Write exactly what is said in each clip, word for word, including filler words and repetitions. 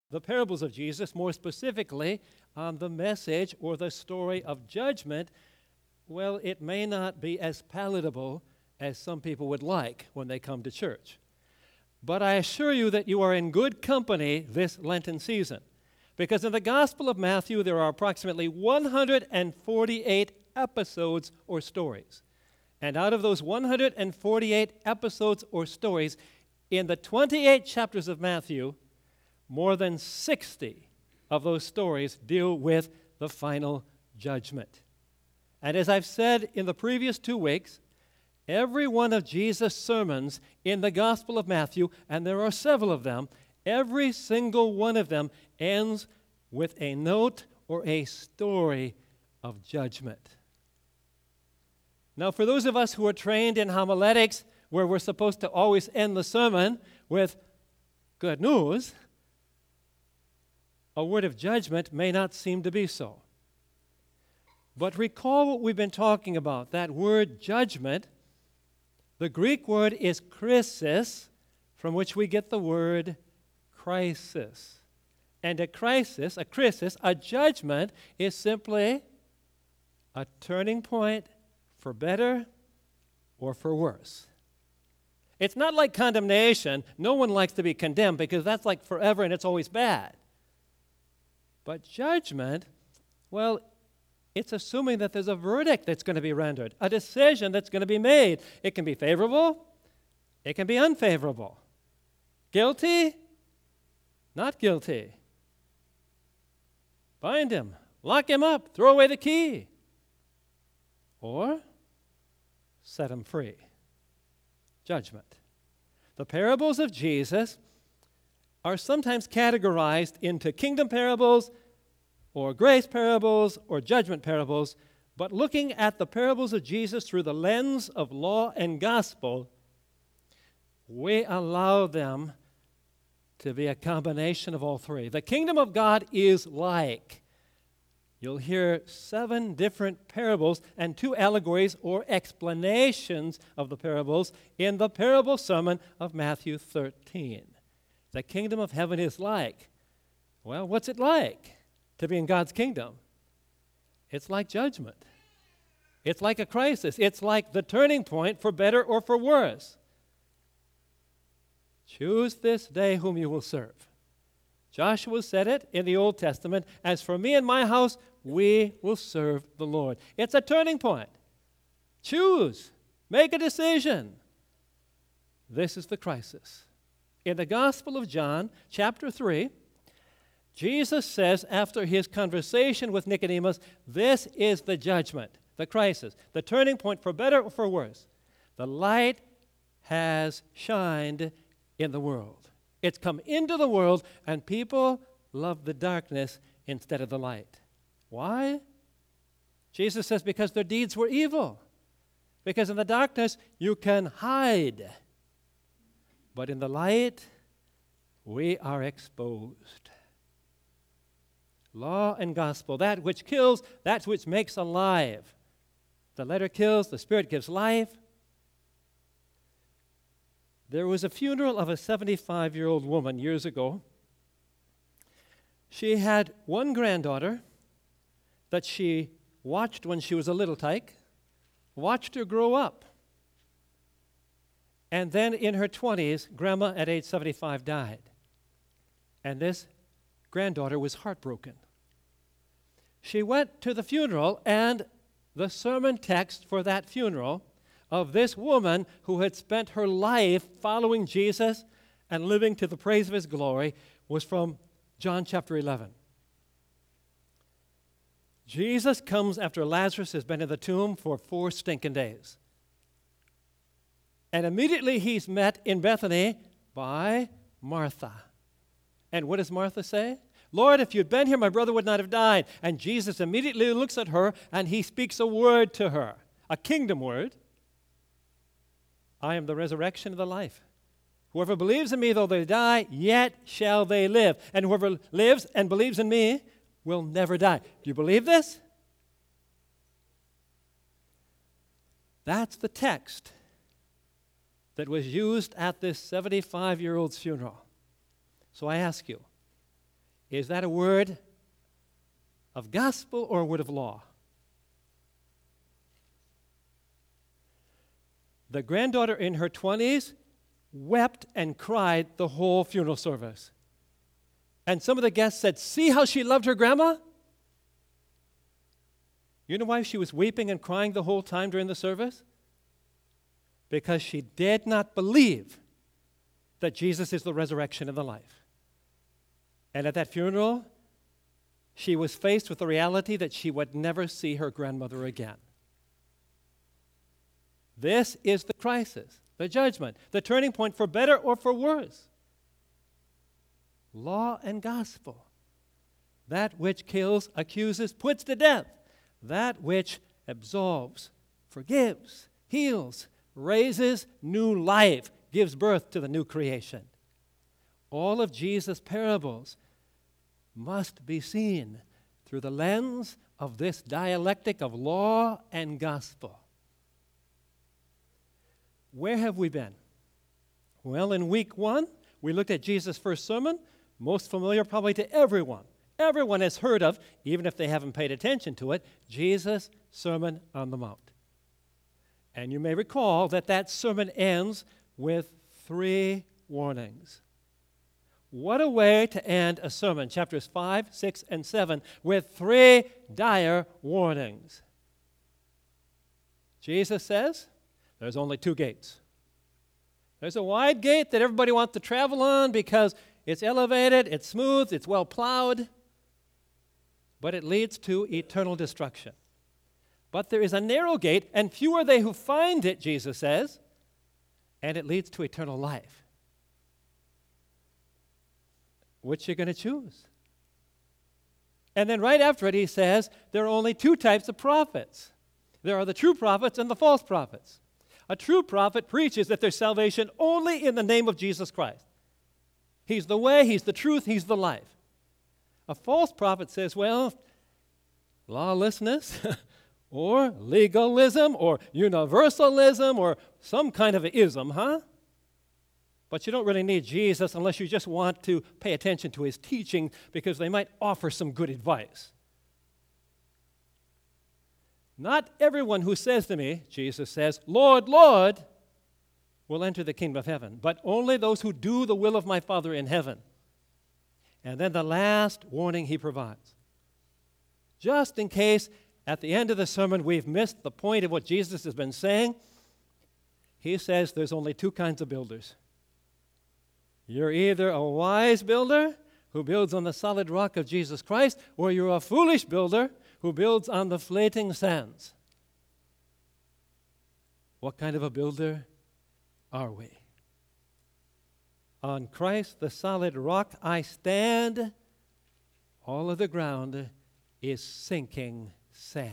the parables of Jesus, more specifically on the message or the story of judgment, well, it may not be as palatable as some people would like when they come to church. But I assure you that you are in good company this Lenten season, because in the Gospel of Matthew there are approximately one hundred forty-eight episodes or stories. And out of those one hundred forty-eight episodes or stories, in the twenty-eight chapters of Matthew, more than sixty of those stories deal with the final judgment. And as I've said in the previous two weeks, every one of Jesus' sermons in the Gospel of Matthew, and there are several of them, every single one of them ends with a note or a story of judgment. Now, for those of us who are trained in homiletics, where we're supposed to always end the sermon with good news, a word of judgment may not seem to be so. But recall what we've been talking about. That word judgment, the Greek word is krisis, from which we get the word crisis. And a crisis, a krisis, a judgment is simply a turning point for better or for worse. It's not like condemnation. No one likes to be condemned because that's like forever and it's always bad. But judgment, well, it's assuming that there's a verdict that's going to be rendered, a decision that's going to be made. It can be favorable, it can be unfavorable. Guilty, not guilty. Bind him, lock him up, throw away the key. Or set him free. Judgment. The parables of Jesus are sometimes categorized into kingdom parables or grace parables or judgment parables, but looking at the parables of Jesus through the lens of law and gospel, we allow them to be a combination of all three. The kingdom of God is like. You'll hear seven different parables and two allegories or explanations of the parables in the parable sermon of Matthew thirteen. The kingdom of heaven is like. Well, what's it like to be in God's kingdom? It's like judgment. It's like a crisis. It's like the turning point for better or for worse. Choose this day whom you will serve. Joshua said it in the Old Testament, as for me and my house, we will serve the Lord. It's a turning point. Choose. Make a decision. This is the crisis. In the Gospel of John, chapter three, Jesus says after his conversation with Nicodemus, this is the judgment, the crisis, the turning point for better or for worse. The light has shined in the world. It's come into the world, and people love the darkness instead of the light. Why? Jesus says because their deeds were evil. Because in the darkness you can hide. But in the light, we are exposed. Law and gospel, that which kills, that which makes alive. The letter kills, the Spirit gives life. There was a funeral of a seventy-five-year-old woman years ago. She had one granddaughter that she watched when she was a little tyke, watched her grow up. And then in her twenties, Grandma at age seventy-five died. And this granddaughter was heartbroken. She went to the funeral, and the sermon text for that funeral of this woman who had spent her life following Jesus and living to the praise of his glory was from John chapter eleven. Jesus comes after Lazarus has been in the tomb for four stinking days. And immediately he's met in Bethany by Martha. And what does Martha say? Lord, if you'd been here, my brother would not have died. And Jesus immediately looks at her and he speaks a word to her, a kingdom word. I am the resurrection and the life. Whoever believes in me, though they die, yet shall they live. And whoever lives and believes in me will never die. Do you believe this? That's the text that was used at this seventy-five-year-old's funeral. So I ask you, Is that a word of gospel or a word of law? The granddaughter in her twenties wept and cried the whole funeral service. And some of the guests said, "See how she loved her grandma?" You know why she was weeping and crying the whole time during the service? Because she did not believe that Jesus is the resurrection and the life. And at that funeral, she was faced with the reality that she would never see her grandmother again. This is the crisis, the judgment, the turning point for better or for worse. Law and gospel. That which kills, accuses, puts to death. That which absolves, forgives, heals, raises new life, gives birth to the new creation. All of Jesus' parables must be seen through the lens of this dialectic of law and gospel. Where have we been? Well, in week one, we looked at Jesus' first sermon, most familiar probably to everyone. Everyone has heard of, even if they haven't paid attention to it, Jesus' Sermon on the Mount. And you may recall that that sermon ends with three warnings. What a way to end a sermon, chapters five, six, and seven, with three dire warnings. Jesus says, there's only two gates. There's a wide gate that everybody wants to travel on because it's elevated, it's smooth, it's well plowed, but it leads to eternal destruction. But there is a narrow gate, and few are they who find it, Jesus says, and it leads to eternal life. Which you're going to choose? And then right after it, he says, there are only two types of prophets. There are the true prophets and the false prophets. A true prophet preaches that there's salvation only in the name of Jesus Christ. He's the way, he's the truth, he's the life. A false prophet says, well, lawlessness or legalism or universalism or some kind of an ism, huh? But you don't really need Jesus unless you just want to pay attention to his teaching because they might offer some good advice. Not everyone who says to me, Jesus says, Lord, Lord, will enter the kingdom of heaven, but only those who do the will of my Father in heaven. And then the last warning he provides. Just in case at the end of the sermon we've missed the point of what Jesus has been saying, he says there's only two kinds of builders. You're either a wise builder who builds on the solid rock of Jesus Christ, or you're a foolish builder who builds on the fleeting sands. What kind of a builder are we? On Christ, the solid rock, I stand. All of the ground is sinking sand.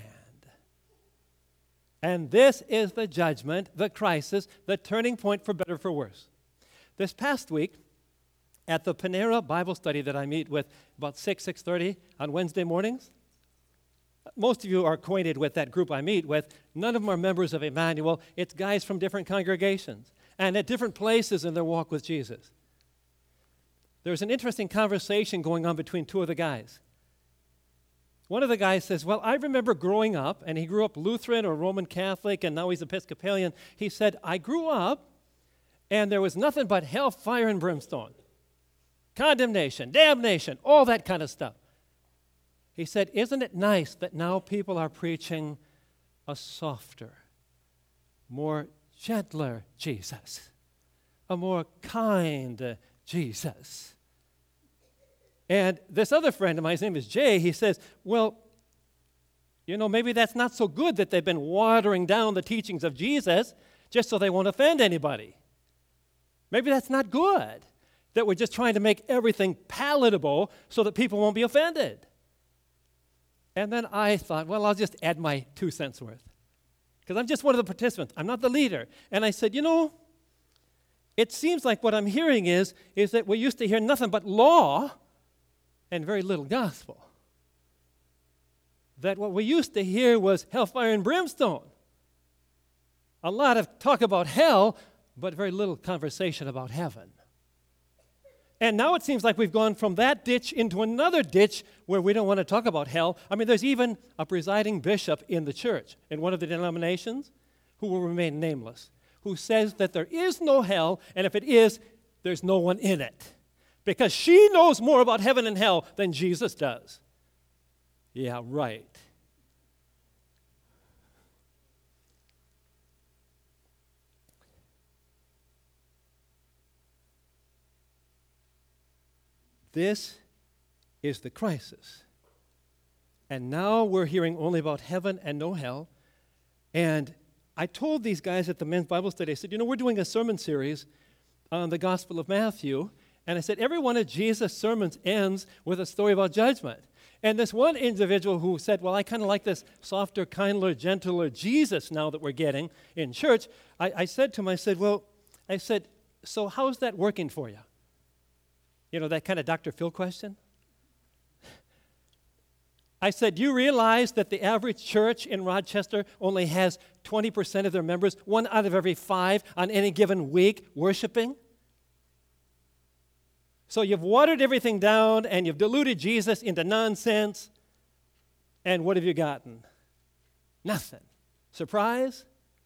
And this is the judgment, the crisis, the turning point for better or for worse. This past week, at the Panera Bible study that I meet with about six, six thirty on Wednesday mornings, most of you are acquainted with that group I meet with. None of them are members of Emmanuel. It's guys from different congregations and at different places in their walk with Jesus. There's an interesting conversation going on between two of the guys. One of the guys says, well, I remember growing up, and he grew up Lutheran or Roman Catholic, and now he's Episcopalian. He said, I grew up, and there was nothing but hell, fire, and brimstone. Condemnation, damnation, all that kind of stuff. He said, isn't it nice that now people are preaching a softer, more gentler Jesus, a more kind Jesus? And this other friend of mine, his name is Jay, he says, well, you know, maybe that's not so good that they've been watering down the teachings of Jesus just so they won't offend anybody. Maybe that's not good, that we're just trying to make everything palatable so that people won't be offended. And then I thought, well, I'll just add my two cents worth. Because I'm just one of the participants. I'm not the leader. And I said, you know, it seems like what I'm hearing is, is that we used to hear nothing but law and very little gospel. That what we used to hear was hellfire and brimstone. A lot of talk about hell, but very little conversation about heaven. And now it seems like we've gone from that ditch into another ditch where we don't want to talk about hell. I mean, there's even a presiding bishop in the church, in one of the denominations, who will remain nameless, who says that there is no hell, and if it is, there's no one in it. Because she knows more about heaven and hell than Jesus does. Yeah, right. This is the crisis. And now we're hearing only about heaven and no hell. And I told these guys at the men's Bible study, I said, you know, we're doing a sermon series on the Gospel of Matthew. And I said, every one of Jesus' sermons ends with a story about judgment. And this one individual who said, well, I kind of like this softer, kinder, gentler Jesus now that we're getting in church. I, I said to him, I said, well, I said, so how's that working for you? You know, that kind of Doctor Phil question? I said, you realize that the average church in Rochester only has twenty percent of their members, one out of every five on any given week, worshiping? So you've watered everything down and you've diluted Jesus into nonsense. And what have you gotten? Nothing. Surprise?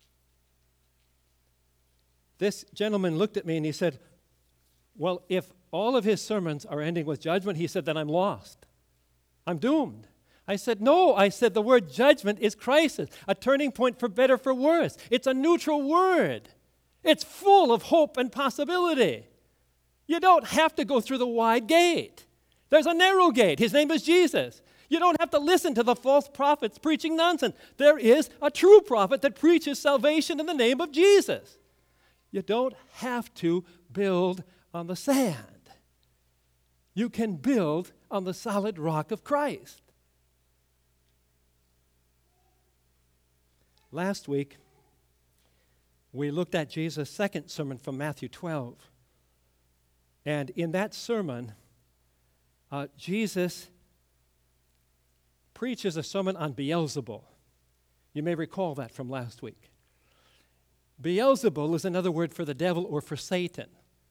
This gentleman looked at me and he said, well, if all of his sermons are ending with judgment, he said, then I'm lost. I'm doomed. I said, no. I said, the word judgment is crisis, a turning point for better, for worse. It's a neutral word. It's full of hope and possibility. You don't have to go through the wide gate. There's a narrow gate. His name is Jesus. You don't have to listen to the false prophets preaching nonsense. There is a true prophet that preaches salvation in the name of Jesus. You don't have to build on the sand. You can build on the solid rock of Christ. Last week, we looked at Jesus' second sermon from Matthew twelve. And in that sermon, uh, Jesus preaches a sermon on Beelzebul. You may recall that from last week. Beelzebul is another word for the devil or for Satan.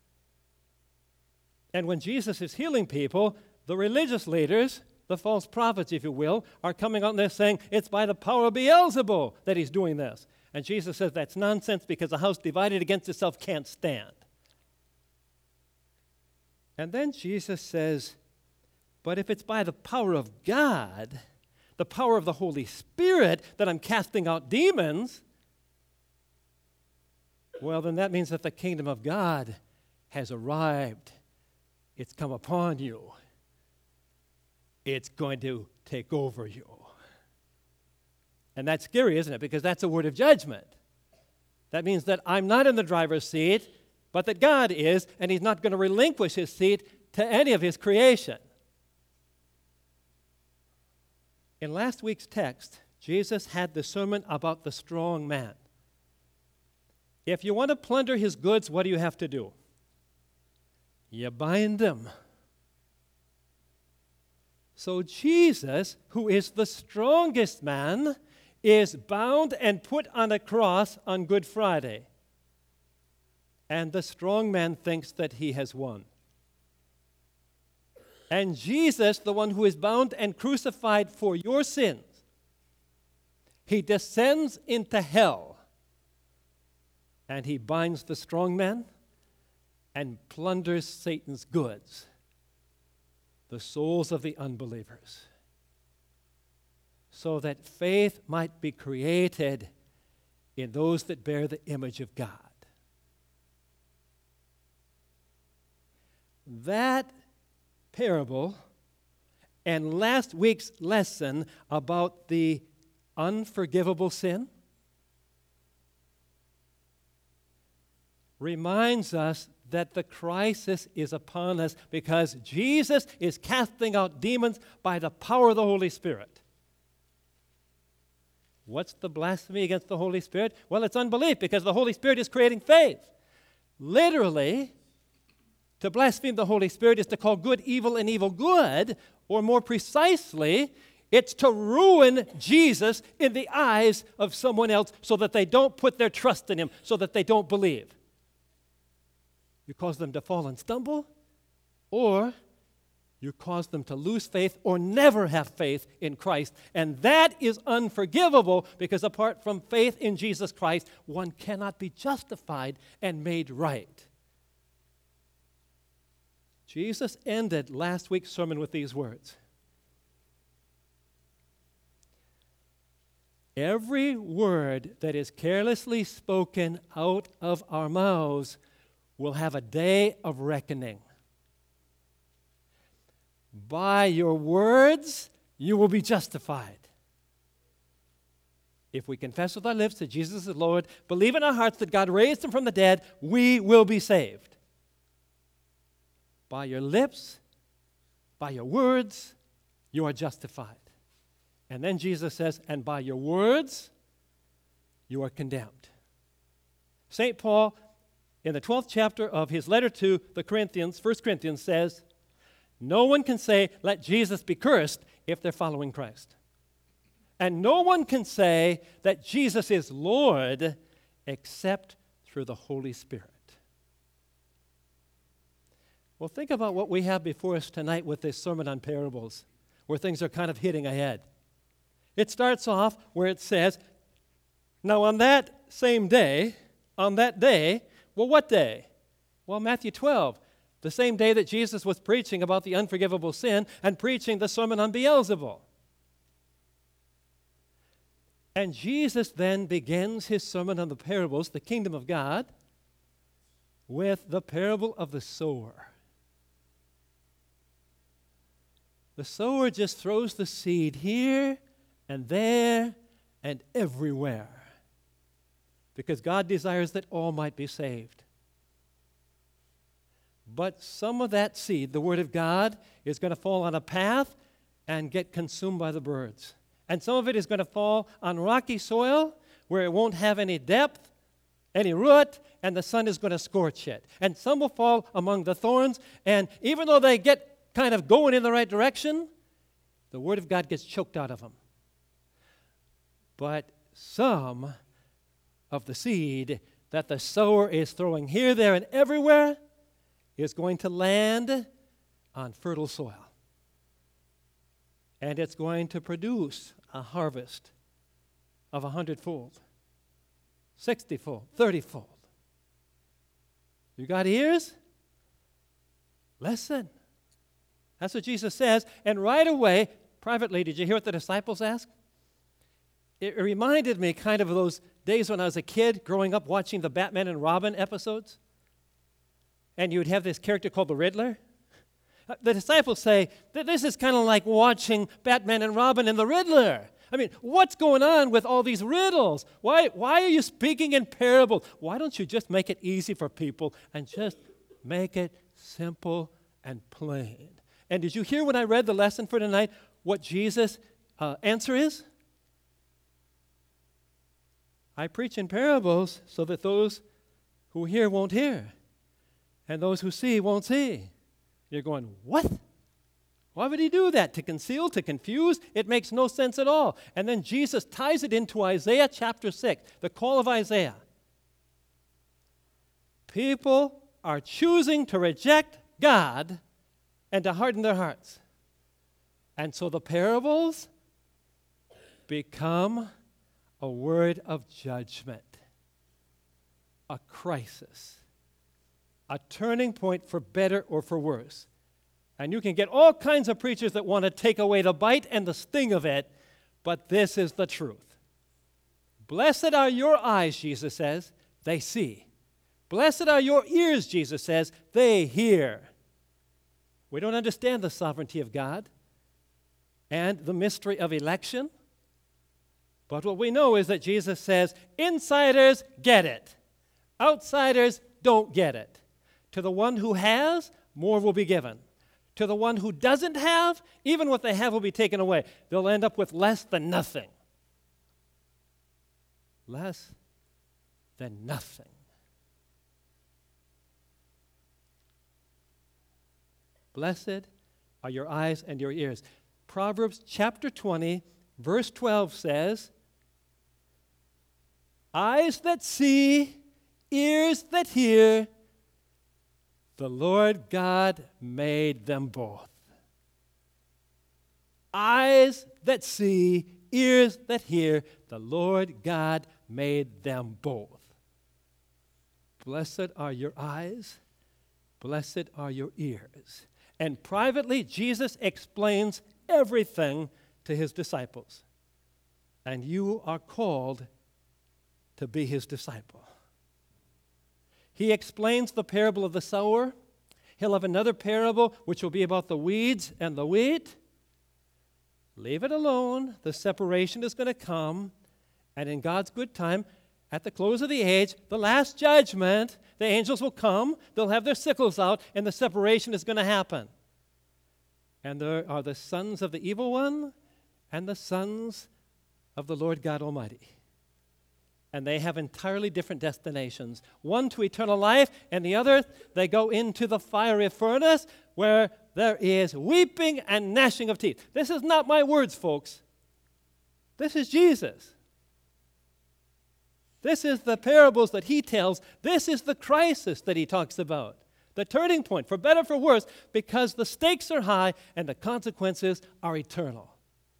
And when Jesus is healing people, the religious leaders, the false prophets, if you will, are coming out and they're saying, it's by the power of Beelzebul that he's doing this. And Jesus says that's nonsense because a house divided against itself can't stand. And then Jesus says, but if it's by the power of God, the power of the Holy Spirit that I'm casting out demons, well, then that means that the kingdom of God has arrived. It's come upon you. It's going to take over you. And that's scary, isn't it? Because that's a word of judgment. That means that I'm not in the driver's seat, but that God is, and he's not going to relinquish his seat to any of his creation. In last week's text, Jesus had the sermon about the strong man. If you want to plunder his goods, what do you have to do? You bind him. So Jesus, who is the strongest man, is bound and put on a cross on Good Friday. And the strong man thinks that he has won. And Jesus, the one who is bound and crucified for your sins, he descends into hell. And he binds the strong man and plunders Satan's goods, the souls of the unbelievers, so that faith might be created in those that bear the image of God. That parable and last week's lesson about the unforgivable sin reminds us that the crisis is upon us because Jesus is casting out demons by the power of the Holy Spirit. What's the blasphemy against the Holy Spirit? Well, it's unbelief because the Holy Spirit is creating faith. Literally, to blaspheme the Holy Spirit is to call good evil and evil good, or more precisely, it's to ruin Jesus in the eyes of someone else so that they don't put their trust in him, so that they don't believe. You cause them to fall and stumble, or you cause them to lose faith or never have faith in Christ. And that is unforgivable because apart from faith in Jesus Christ, one cannot be justified and made right. Jesus ended last week's sermon with these words. Every word that is carelessly spoken out of our mouths will have a day of reckoning. By your words, you will be justified. If we confess with our lips that Jesus is Lord, believe in our hearts that God raised him from the dead, we will be saved. By your lips, by your words, you are justified. And then Jesus says, and by your words, you are condemned. Saint Paul, in the twelfth chapter of his letter to the Corinthians, First Corinthians, says, no one can say, let Jesus be cursed, if they're following Christ. And no one can say that Jesus is Lord except through the Holy Spirit. Well, think about what we have before us tonight with this sermon on parables, where things are kind of hitting ahead. It starts off where it says, now on that same day, on that day, well, what day? Well, Matthew twelve. The same day that Jesus was preaching about the unforgivable sin and preaching the sermon on Beelzebul. And Jesus then begins his sermon on the parables, the kingdom of God, with the parable of the sower. The sower just throws the seed here and there and everywhere because God desires that all might be saved. But some of that seed, the Word of God, is going to fall on a path and get consumed by the birds. And some of it is going to fall on rocky soil where it won't have any depth, any root, and the sun is going to scorch it. And some will fall among the thorns, and even though they get kind of going in the right direction, the Word of God gets choked out of them. But some of the seed that the sower is throwing here, there, and everywhere is going to land on fertile soil. And it's going to produce a harvest of a hundredfold, sixtyfold, thirtyfold. You got ears? Listen. That's what Jesus says. And right away, privately, did you hear what the disciples asked? It reminded me kind of those days when I was a kid growing up watching the Batman and Robin episodes. And you would have this character called the Riddler. The disciples say that this is kind of like watching Batman and Robin and the Riddler. I mean, what's going on with all these riddles? Why, why are you speaking in parables? Why don't you just make it easy for people and just make it simple and plain? And did you hear when I read the lesson for tonight what Jesus' uh, answer is? I preach in parables so that those who hear won't hear. And those who see won't see. You're going, what? Why would he do that? To conceal, to confuse? It makes no sense at all. And then Jesus ties it into Isaiah chapter six, the call of Isaiah. People are choosing to reject God and to harden their hearts. And so the parables become a word of judgment, a crisis. A turning point for better or for worse. And you can get all kinds of preachers that want to take away the bite and the sting of it, but this is the truth. Blessed are your eyes, Jesus says, they see. Blessed are your ears, Jesus says, they hear. We don't understand the sovereignty of God and the mystery of election, but what we know is that Jesus says, insiders get it. Outsiders don't get it. To the one who has, more will be given. To the one who doesn't have, even what they have will be taken away. They'll end up with less than nothing. Less than nothing. Blessed are your eyes and your ears. Proverbs chapter twenty, verse twelve says, eyes that see, ears that hear, The Lord God made them both. Eyes that see, ears that hear, the Lord God made them both. Blessed are your eyes, blessed are your ears. And privately, Jesus explains everything to his disciples. And you are called to be his disciple. He explains the parable of the sower. He'll have another parable which will be about the weeds and the wheat. Leave it alone. The separation is going to come. And in God's good time, at the close of the age, the last judgment, the angels will come. They'll have their sickles out, and the separation is going to happen. And there are the sons of the evil one and the sons of the Lord God Almighty. And they have entirely different destinations. One to eternal life, and the other, they go into the fiery furnace where there is weeping and gnashing of teeth. This is not my words, folks. This is Jesus. This is the parables that he tells. This is the crisis that he talks about. The turning point, for better, for worse, because the stakes are high and the consequences are eternal.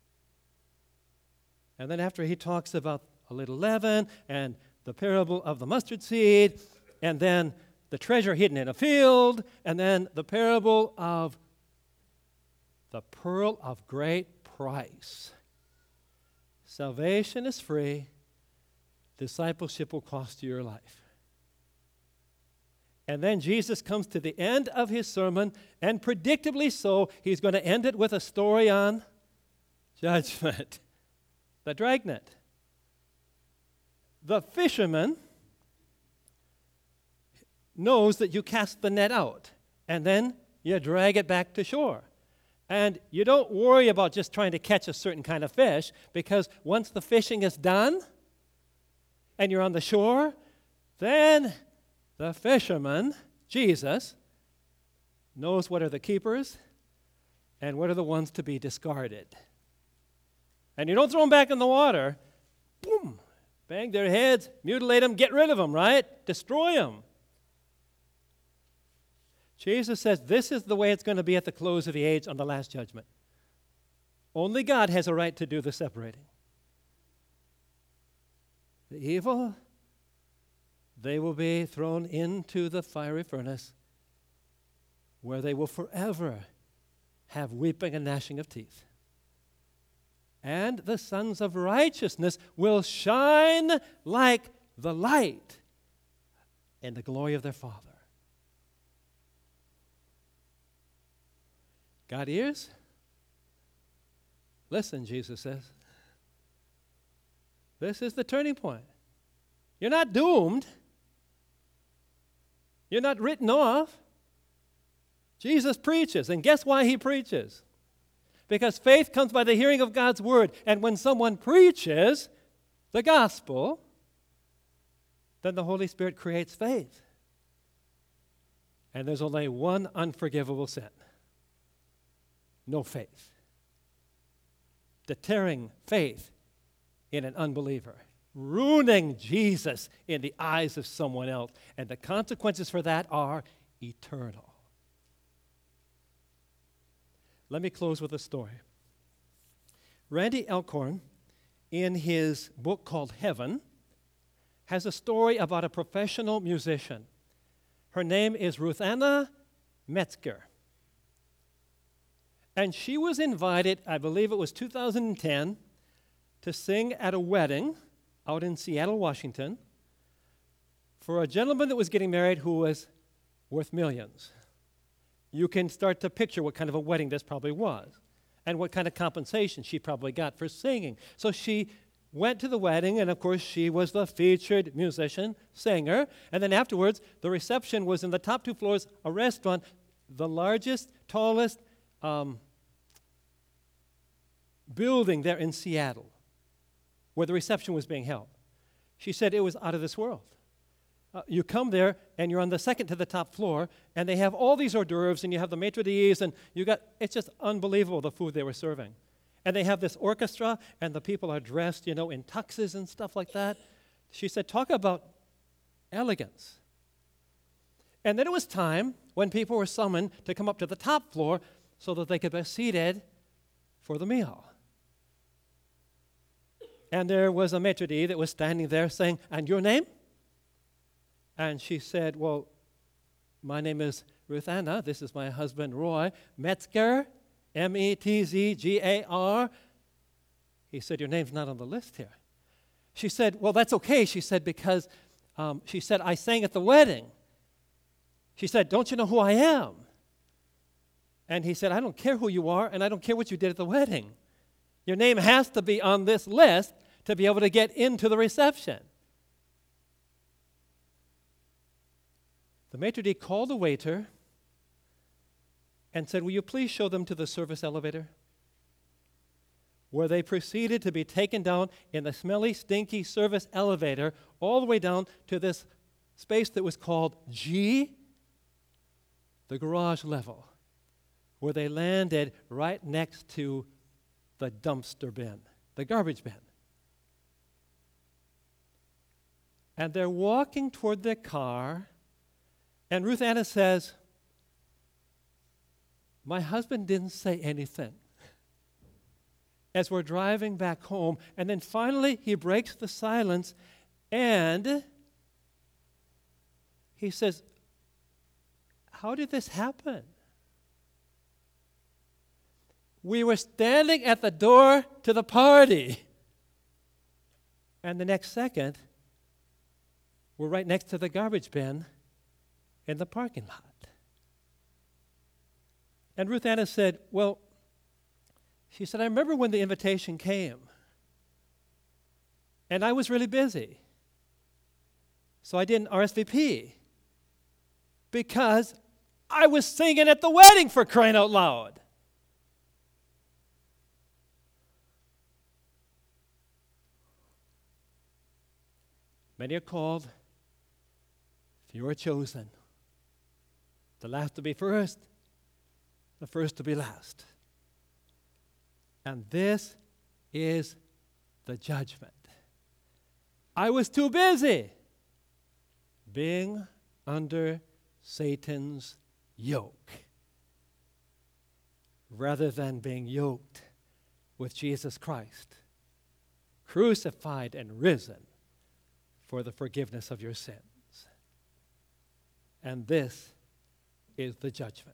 And then after he talks about a little leaven and the parable of the mustard seed, and then the treasure hidden in a field, and then the parable of the pearl of great price. Salvation is free. Discipleship will cost you your life. And then Jesus comes to the end of his sermon, and predictably so, he's going to end it with a story on judgment. The dragnet. The fisherman knows that you cast the net out, and then you drag it back to shore. And you don't worry about just trying to catch a certain kind of fish, because once the fishing is done and you're on the shore, then the fisherman, Jesus, knows what are the keepers and what are the ones to be discarded. And you don't throw them back in the water. Boom! Bang their heads, mutilate them, get rid of them, right? Destroy them. Jesus says this is the way it's going to be at the close of the age on the last judgment. Only God has a right to do the separating. The evil, they will be thrown into the fiery furnace where they will forever have weeping and gnashing of teeth. And the sons of righteousness will shine like the light in the glory of their Father. Got ears? Listen, Jesus says. This is the turning point. You're not doomed. You're not written off. Jesus preaches, and guess why he preaches? Because faith comes by the hearing of God's word. And when someone preaches the gospel, then the Holy Spirit creates faith. And there's only one unforgivable sin. No faith. Deterring faith in an unbeliever. Ruining Jesus in the eyes of someone else. And the consequences for that are eternal. Let me close with a story. Randy Alcorn, in his book called Heaven, has a story about a professional musician. Her name is Ruth Anna Metzger. And she was invited, I believe it was two thousand ten, to sing at a wedding out in Seattle, Washington, for a gentleman that was getting married who was worth millions. You can start to picture what kind of a wedding this probably was and what kind of compensation she probably got for singing. So she went to the wedding, and of course she was the featured musician, singer, and then afterwards the reception was in the top two floors, a restaurant, the largest, tallest um, building there in Seattle where the reception was being held. She said it was out of this world. Uh, you come there, and you're on the second to the top floor, and they have all these hors d'oeuvres, and you have the maitre d's, and you got, it's just unbelievable, the food they were serving. And they have this orchestra, and the people are dressed, you know, in tuxes and stuff like that. She said, talk about elegance. And then it was time when people were summoned to come up to the top floor so that they could be seated for the meal. And there was a maitre d' that was standing there saying, "And your name?" And she said, "Well, my name is Ruth Anna. This is my husband, Roy Metzger, M E T Z G A R. He said, "Your name's not on the list here." She said, "Well, that's okay," she said, because um, she said, "I sang at the wedding." She said, "Don't you know who I am?" And he said, "I don't care who you are, and I don't care what you did at the wedding. Your name has to be on this list to be able to get into the reception." The maitre d' called the waiter and said, "Will you please show them to the service elevator?" Where they proceeded to be taken down in the smelly, stinky service elevator all the way down to this space that was called G, the garage level, where they landed right next to the dumpster bin, the garbage bin. And they're walking toward their car, and Ruth Anna says, "My husband didn't say anything." As we're driving back home, and then finally he breaks the silence, and he says, "How did this happen? We were standing at the door to the party, and the next second, we're right next to the garbage bin in the parking lot." And Ruth Anna said, "Well," she said, "I remember when the invitation came, and I was really busy, so I didn't R S V P because I was singing at the wedding, for crying out loud." Many are called, few are chosen. The last to be first, the first to be last. And this is the judgment. I was too busy being under Satan's yoke rather than being yoked with Jesus Christ, crucified and risen for the forgiveness of your sins. And this is the judgment.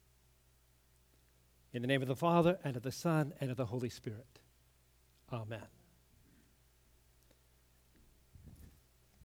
In the name of the Father, and of the Son, and of the Holy Spirit. Amen.